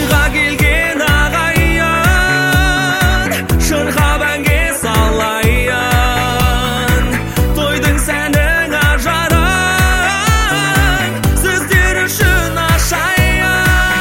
тойға келген ағайын, шырға бәнге салайын. Тойдың сәнің ажарын сіздер үшін ашайын.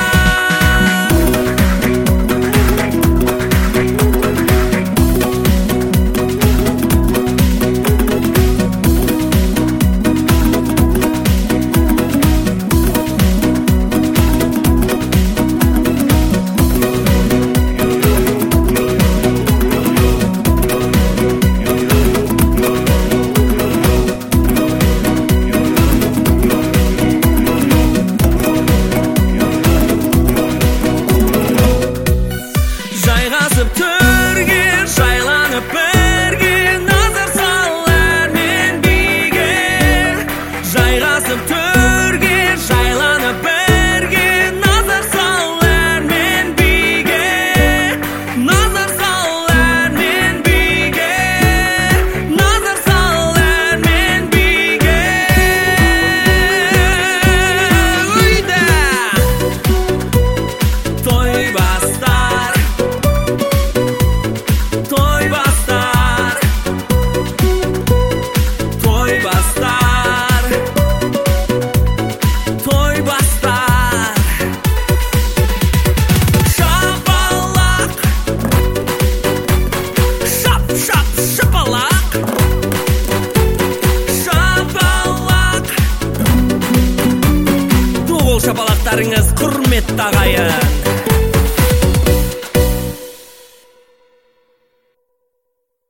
Жайғасып төрге, жайланып бірге, назар сал әнмен биге. Жайғасып төрге, жайланып бірге, назар сал әнмен биге. Назар сал әнмен биге. Назар сал әнмен биге. Үйді той бастар. Той бастар, той бастар, той бастар. Шапалақ, шап, шап, шапалақ. Шапалақ. Туғыл шапалақтарыңыз құрметті ағайын.